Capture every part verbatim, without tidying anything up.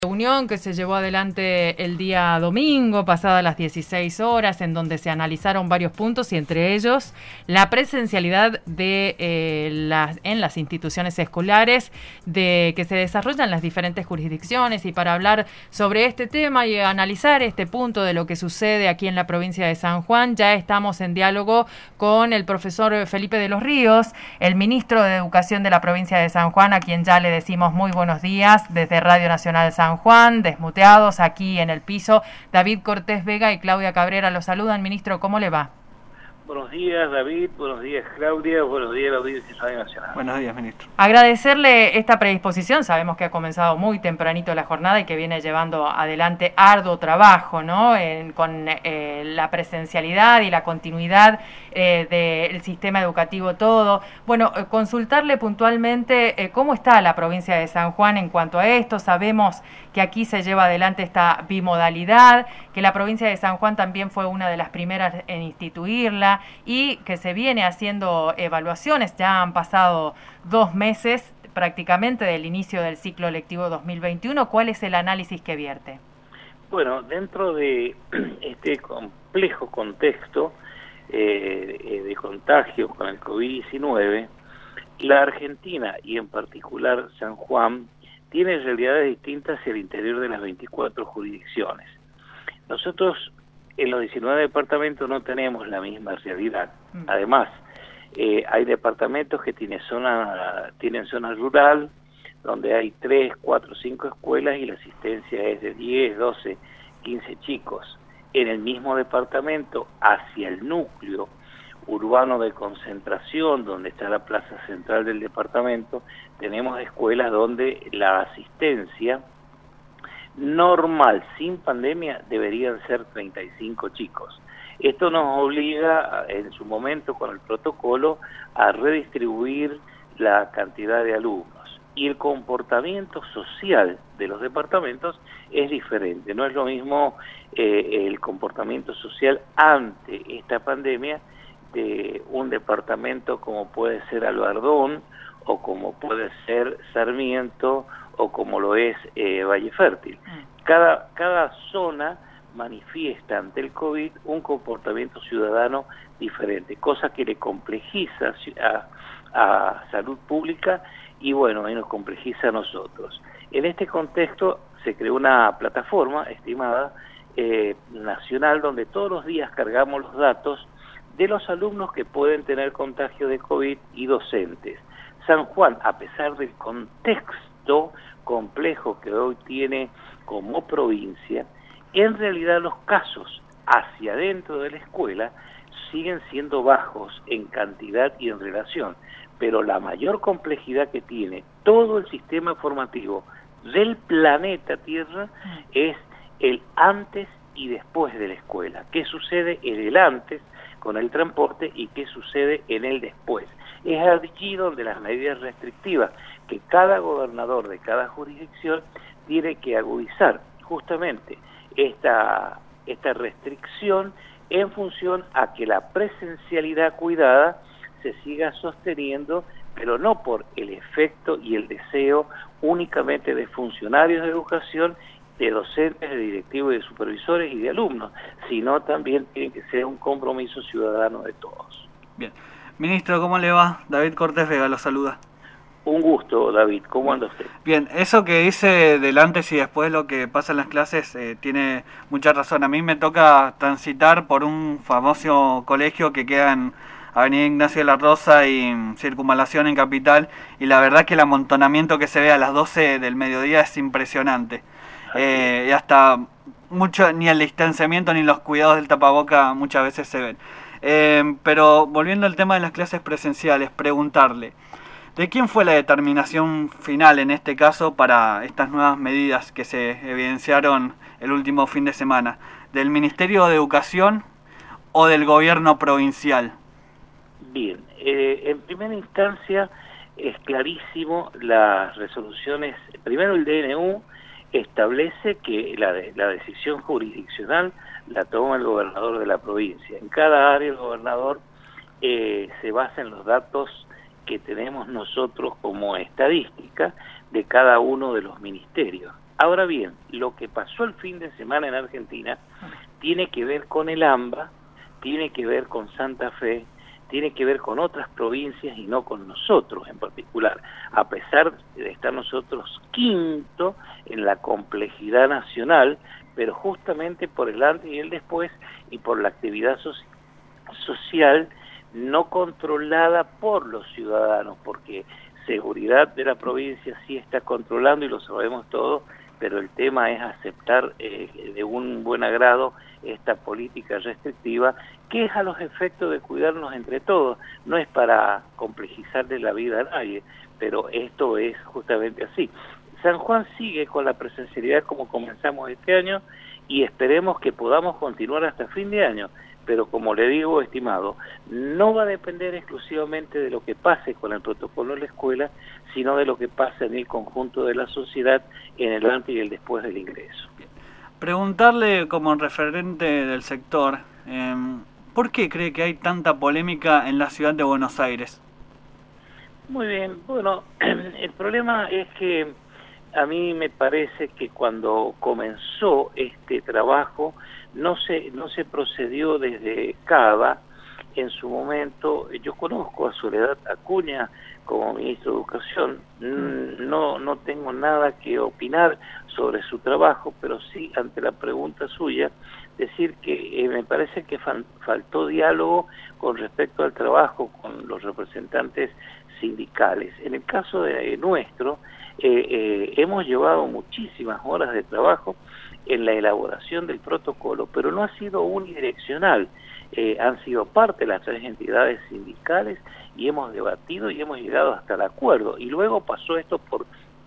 Reunión que se llevó adelante el día domingo, pasadas las dieciséis horas, en donde se analizaron varios puntos y entre ellos la presencialidad de eh, las, en las instituciones escolares de que se desarrollan en las diferentes jurisdicciones. Y para hablar sobre este tema y analizar este punto de lo que sucede aquí en la provincia de San Juan, ya estamos en diálogo con el profesor Felipe de los Ríos, el ministro de Educación de la provincia de San Juan, a quien ya le decimos muy buenos días desde Radio Nacional San Juan, desmuteados aquí en el piso. David Cortés Vega y Claudia Cabrera los saludan. Ministro, ¿cómo le va? Buenos días, David. Buenos días, Claudia. Buenos días, la audiencia de Radio Nacional. Buenos días, ministro. Agradecerle esta predisposición. Sabemos que ha comenzado muy tempranito la jornada y que viene llevando adelante arduo trabajo, ¿no? En, con eh, la presencialidad y la continuidad eh, del sistema educativo todo. Bueno, eh, consultarle puntualmente eh, cómo está la provincia de San Juan en cuanto a esto. Sabemos que aquí se lleva adelante esta bimodalidad, que la provincia de San Juan también fue una de las primeras en instituirla y que se viene haciendo evaluaciones. Ya han pasado dos meses prácticamente del inicio del ciclo lectivo dos mil veintiuno. ¿Cuál es el análisis que vierte? Bueno, dentro de este complejo contexto eh, de contagio con el COVID diecinueve, la Argentina y en particular San Juan tiene realidades distintas hacia el interior de las veinticuatro jurisdicciones. Nosotros en los diecinueve departamentos no tenemos la misma realidad. Además, eh, hay departamentos que tienen zona, tienen zona rural, donde hay tres, cuatro, cinco escuelas y la asistencia es de diez, doce, quince chicos. En el mismo departamento, hacia el núcleo urbano de concentración, donde está la plaza central del departamento, tenemos escuelas donde la asistencia normal, sin pandemia, deberían ser treinta y cinco chicos. Esto nos obliga, en su momento, con el protocolo, a redistribuir la cantidad de alumnos. Y el comportamiento social de los departamentos es diferente. No es lo mismo eh, el comportamiento social ante esta pandemia de un departamento como puede ser Albardón, o como puede ser Sarmiento, o como lo es eh, Valle Fértil. Cada, cada zona manifiesta ante el COVID un comportamiento ciudadano diferente, cosa que le complejiza a, a salud pública y bueno, y nos complejiza a nosotros. En este contexto se creó una plataforma estimada eh, nacional donde todos los días cargamos los datos de los alumnos que pueden tener contagio de COVID y docentes. San Juan, a pesar del contexto complejo que hoy tiene como provincia, en realidad los casos hacia adentro de la escuela siguen siendo bajos en cantidad y en relación, pero la mayor complejidad que tiene todo el sistema formativo del planeta Tierra es el antes y después de la escuela. ¿Qué sucede en el antes con el transporte y qué sucede en el después? Es allí donde las medidas restrictivas que cada gobernador de cada jurisdicción tiene que agudizar justamente esta, esta restricción en función a que la presencialidad cuidada se siga sosteniendo, pero no por el efecto y el deseo únicamente de funcionarios de educación, de docentes, de directivos, de supervisores y de alumnos, sino también tiene que ser un compromiso ciudadano de todos. Bien. Ministro, ¿cómo le va? David Cortés Vega lo saluda. Un gusto, David. ¿Cómo anda usted? Bien, eso que dice del antes y después lo que pasa en las clases eh, tiene mucha razón. A mí me toca transitar por un famoso colegio que queda en Avenida Ignacio de la Rosa y Circunvalación en Capital, y la verdad que el amontonamiento que se ve a las doce del mediodía es impresionante. Eh, y hasta mucho ni el distanciamiento ni los cuidados del tapaboca muchas veces se ven. Eh, pero volviendo al tema de las clases presenciales, preguntarle, ¿de quién fue la determinación final en este caso para estas nuevas medidas que se evidenciaron el último fin de semana? ¿Del Ministerio de Educación o del gobierno provincial? Bien, eh, en primera instancia es clarísimo las resoluciones. Primero el D N U establece que la, de, la decisión jurisdiccional la toma el gobernador de la provincia. En cada área el gobernador eh, se basa en los datos que tenemos nosotros como estadística de cada uno de los ministerios. Ahora bien, lo que pasó el fin de semana en Argentina tiene que ver con el AMBA, tiene que ver con Santa Fe, tiene que ver con otras provincias y no con nosotros en particular, a pesar de estar nosotros quinto en la complejidad nacional, pero justamente por el antes y el después y por la actividad so- social no controlada por los ciudadanos, porque seguridad de la provincia sí está controlando y lo sabemos todos, pero el tema es aceptar eh, de un buen agrado esta política restrictiva, que es a los efectos de cuidarnos entre todos, no es para complejizarle la vida a nadie, pero esto es justamente así. San Juan sigue con la presencialidad como comenzamos este año y esperemos que podamos continuar hasta fin de año, pero como le digo, estimado, no va a depender exclusivamente de lo que pase con el protocolo en la escuela, sino de lo que pase en el conjunto de la sociedad en el antes y el después del ingreso. Preguntarle como referente del sector, eh, ¿por qué cree que hay tanta polémica en la ciudad de Buenos Aires? Muy bien, bueno, el problema es que a mí me parece que cuando comenzó este trabajo no se no se procedió desde Cava. En su momento, yo conozco a Soledad Acuña como ministro de Educación, no no tengo nada que opinar sobre su trabajo, pero sí ante la pregunta suya decir que eh, me parece que fal- faltó diálogo con respecto al trabajo con los representantes sindicales. En el caso de eh, nuestro, eh, eh, hemos llevado muchísimas horas de trabajo en la elaboración del protocolo, pero no ha sido unidireccional. Eh, han sido parte de las tres entidades sindicales y hemos debatido y hemos llegado hasta el acuerdo. Y luego pasó esto por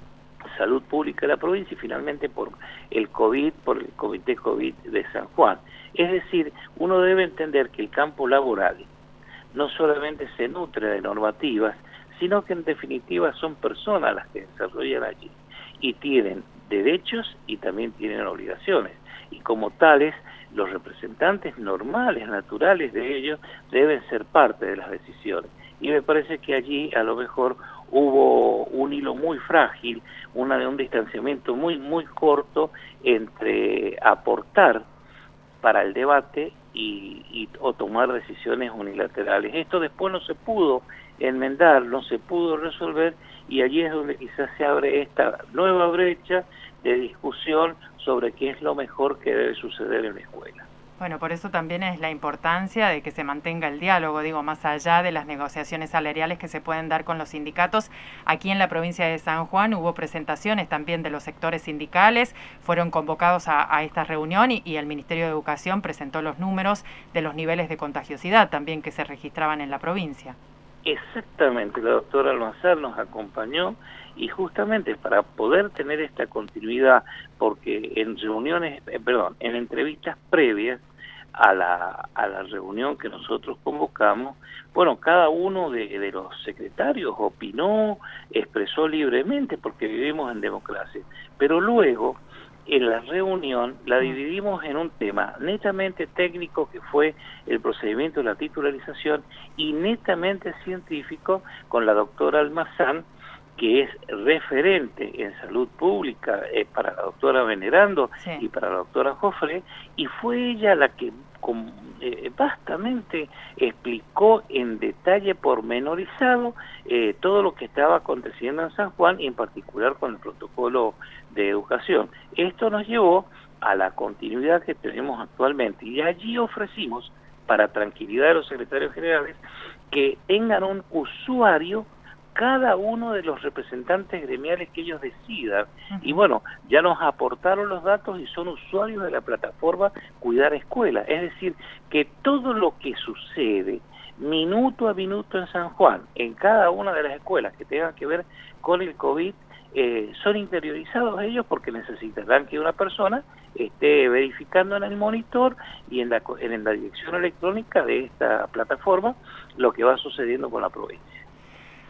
Salud Pública de la provincia y finalmente por el COVID, por el Comité COVID de San Juan. Es decir, uno debe entender que el campo laboral no solamente se nutre de normativas, sino que en definitiva son personas las que desarrollan allí y tienen derechos y también tienen obligaciones, y como tales los representantes normales, naturales de ellos deben ser parte de las decisiones, y me parece que allí a lo mejor hubo un hilo muy frágil, una de un distanciamiento muy muy corto entre aportar para el debate y, y o tomar decisiones unilaterales. Esto después no se pudo enmendar, no se pudo resolver, y allí es donde quizás se abre esta nueva brecha de discusión sobre qué es lo mejor que debe suceder en la escuela. Bueno, por eso también es la importancia de que se mantenga el diálogo, digo, más allá de las negociaciones salariales que se pueden dar con los sindicatos. Aquí en la provincia de San Juan hubo presentaciones también de los sectores sindicales, fueron convocados a, a esta reunión y, y el Ministerio de Educación presentó los números de los niveles de contagiosidad también que se registraban en la provincia. Exactamente, la doctora Almanzar nos acompañó y justamente para poder tener esta continuidad, porque en reuniones, eh, perdón, en entrevistas previas a la, a la reunión que nosotros convocamos, bueno, cada uno de, de los secretarios opinó, expresó libremente, porque vivimos en democracia, pero luego en la reunión la dividimos en un tema netamente técnico, que fue el procedimiento de la titularización, y netamente científico con la doctora Almazán, que es referente en salud pública eh, para la doctora Venerando, sí, y para la doctora Jofre, y fue ella la que con, eh, vastamente explicó en detalle pormenorizado eh, todo lo que estaba aconteciendo en San Juan, y en particular con el protocolo de educación. Esto nos llevó a la continuidad que tenemos actualmente, y allí ofrecimos, para tranquilidad de los secretarios generales, que tengan un usuario cada uno de los representantes gremiales que ellos decidan. Uh-huh. Y bueno, ya nos aportaron los datos y son usuarios de la plataforma Cuidar Escuela. Es decir, que todo lo que sucede minuto a minuto en San Juan, en cada una de las escuelas que tengan que ver con el COVID, eh, son interiorizados ellos, porque necesitarán que una persona esté verificando en el monitor y en la, en la dirección electrónica de esta plataforma lo que va sucediendo con la provincia.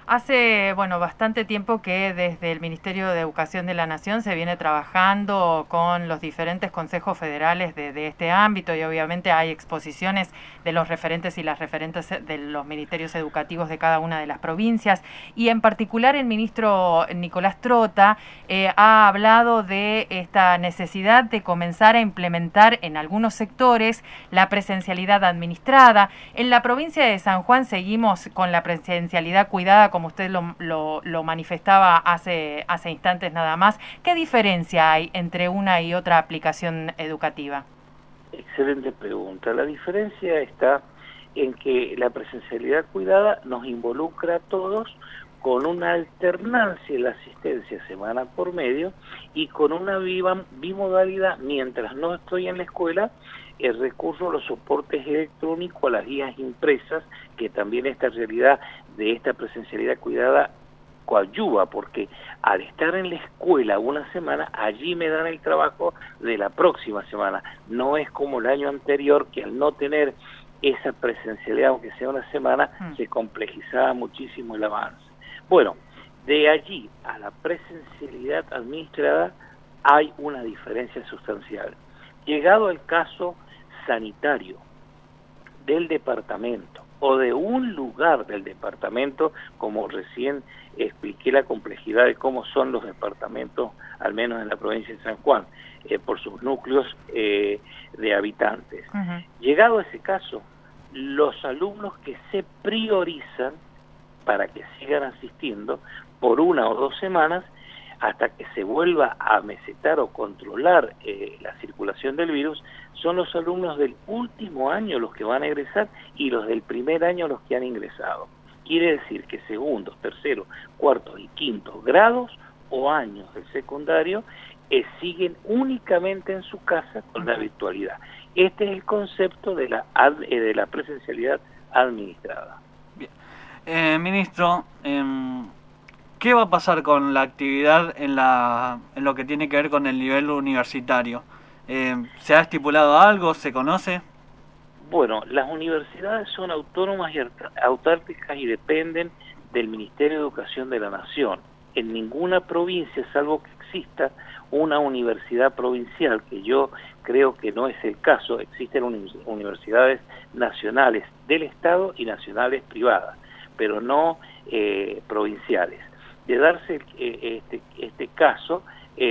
Hace, bueno, bastante tiempo que desde el Ministerio de Educación de la Nación se viene trabajando con los diferentes consejos federales de, de este ámbito y obviamente hay exposiciones de los referentes y las referentes de los ministerios educativos de cada una de las provincias y en particular el ministro Nicolás Trota eh, ha hablado de esta necesidad de comenzar a implementar en algunos sectores la presencialidad administrada. En la provincia de San Juan seguimos con la presencialidad cuidada, como usted lo, lo, lo manifestaba hace, hace instantes nada más. ¿Qué diferencia hay entre una y otra aplicación educativa? Excelente pregunta. La diferencia está en que la presencialidad cuidada nos involucra a todos con una alternancia en la asistencia semana por medio y con una viva, bimodalidad. Mientras no estoy en la escuela, el recurso a los soportes electrónicos, a las guías impresas, que también esta realidad de esta presencialidad cuidada coadyuva, porque al estar en la escuela una semana, allí me dan el trabajo de la próxima semana. No es como el año anterior, que al no tener esa presencialidad, aunque sea una semana, mm. se complejizaba muchísimo el avance. Bueno, de allí a la presencialidad administrada hay una diferencia sustancial. Llegado el caso sanitario del departamento o de un lugar del departamento, como recién expliqué la complejidad de cómo son los departamentos, al menos en la provincia de San Juan, eh, por sus núcleos eh, de habitantes. Uh-huh. Llegado a ese caso, los alumnos que se priorizan para que sigan asistiendo por una o dos semanas, hasta que se vuelva a mesetar o controlar eh, la circulación del virus, son los alumnos del último año los que van a egresar y los del primer año los que han ingresado. Quiere decir que segundos, terceros, cuartos y quintos grados o años del secundario eh, siguen únicamente en su casa con la virtualidad. Este es el concepto de la, ad, eh, de la presencialidad administrada. Bien. Eh, ministro, eh... ¿qué va a pasar con la actividad en, la, en lo que tiene que ver con el nivel universitario? Eh, ¿Se ha estipulado algo? ¿Se conoce? Bueno, las universidades son autónomas y autárquicas y dependen del Ministerio de Educación de la Nación. En ninguna provincia, salvo que exista una universidad provincial, que yo creo que no es el caso, existen universidades nacionales del Estado y nacionales privadas, pero no eh, provinciales. De darse eh, este, este caso,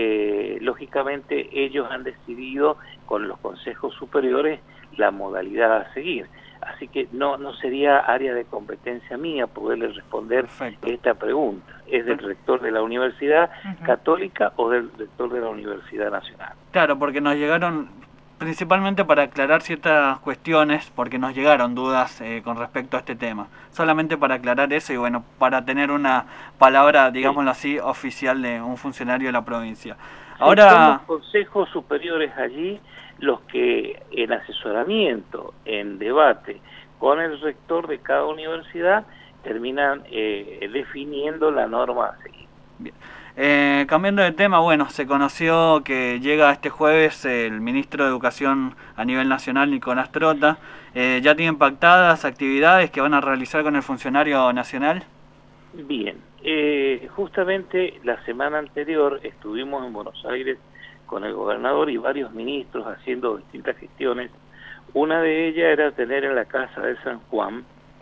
eh, lógicamente ellos han decidido con los consejos superiores la modalidad a seguir. Así que no no sería área de competencia mía poderle responder Perfecto. Esta pregunta. ¿Es del rector de la Universidad uh-huh. Católica o del rector de la Universidad Nacional? Claro, porque nos llegaron, principalmente para aclarar ciertas cuestiones, porque nos llegaron dudas eh, con respecto a este tema. Solamente para aclarar eso y bueno, para tener una palabra, digámoslo así, oficial de un funcionario de la provincia. Ahora, son los consejos superiores allí los que en asesoramiento, en debate con el rector de cada universidad, terminan eh, definiendo la norma a seguir. Bien. Eh, cambiando de tema, bueno, se conoció que llega este jueves el ministro de Educación a nivel nacional, Nicolás Trota. Eh, ¿Ya tienen pactadas actividades que van a realizar con el funcionario nacional? Bien, eh, justamente la semana anterior estuvimos en Buenos Aires con el gobernador y varios ministros haciendo distintas gestiones. Una de ellas era tener en la Casa de San Juan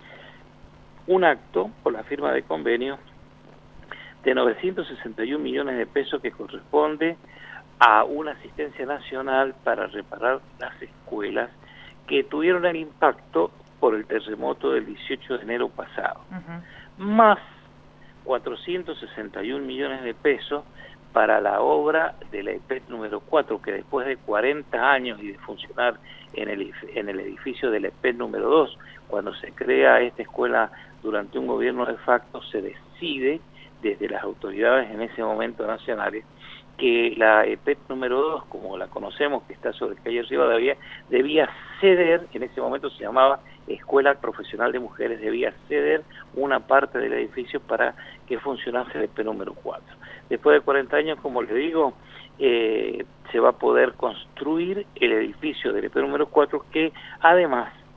un acto por la firma de convenio de novecientos sesenta y un millones de pesos que corresponde a una asistencia nacional para reparar las escuelas que tuvieron el impacto por el terremoto del dieciocho de enero pasado, uh-huh. más cuatrocientos sesenta y un millones de pesos para la obra de la E P E T número cuatro, que después de cuarenta años y de funcionar en el, en el edificio de la E P E T número dos, cuando se crea esta escuela durante un gobierno de facto, se decide desde las autoridades en ese momento nacionales que la E P E T número dos, como la conocemos, que está sobre calle Rivadavia, debía ceder, en ese momento se llamaba Escuela Profesional de Mujeres, debía ceder una parte del edificio para que funcionase la E P E T número cuatro. Después de cuarenta años, como les digo, eh, se va a poder construir el edificio del E P E T número cuatro, que además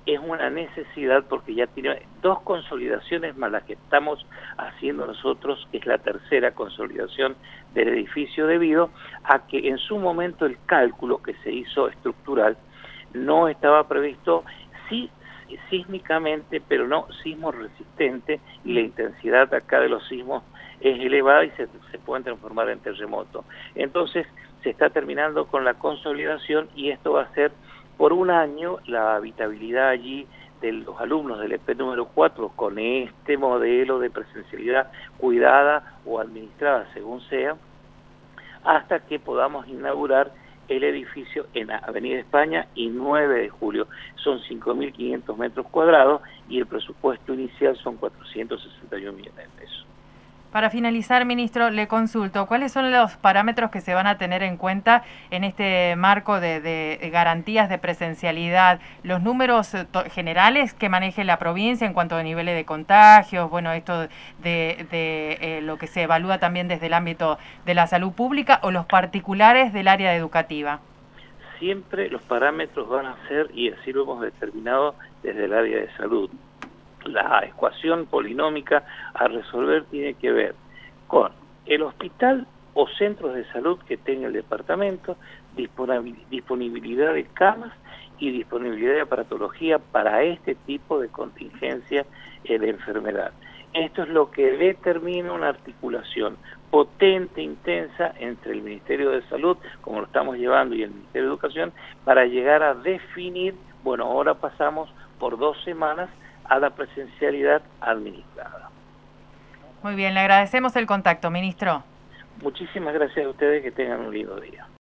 es una necesidad porque ya tiene dos consolidaciones más las que estamos haciendo nosotros, que es la tercera consolidación del edificio, debido a que en su momento el cálculo que se hizo estructural no estaba previsto, sí sísmicamente, pero no sismo resistente, y la intensidad acá de los sismos es elevada y se, se pueden transformar en terremoto. Entonces se está terminando con la consolidación y esto va a ser por un año la habitabilidad allí de los alumnos del E P número cuatro con este modelo de presencialidad cuidada o administrada según sea, hasta que podamos inaugurar el edificio en Avenida España y nueve de julio. Son cinco mil quinientos metros cuadrados y el presupuesto inicial son cuatrocientos sesenta y un millones de pesos. Para finalizar, ministro, le consulto, ¿cuáles son los parámetros que se van a tener en cuenta en este marco de, de garantías de presencialidad? ¿Los números generales que maneje la provincia en cuanto a niveles de contagios? Bueno, esto de, de eh, lo que se evalúa también desde el ámbito de la salud pública, o los particulares del área educativa. Siempre los parámetros van a ser, y así lo hemos determinado desde el área de salud. La ecuación polinómica a resolver tiene que ver con el hospital o centros de salud que tenga el departamento, disponibilidad de camas y disponibilidad de aparatología para este tipo de contingencia de enfermedad. Esto es lo que determina una articulación potente, intensa entre el Ministerio de Salud, como lo estamos llevando, y el Ministerio de Educación, para llegar a definir, bueno, ahora pasamos por dos semanas a la presencialidad administrada. Muy bien, le agradecemos el contacto, ministro. Muchísimas gracias a ustedes, que tengan un lindo día.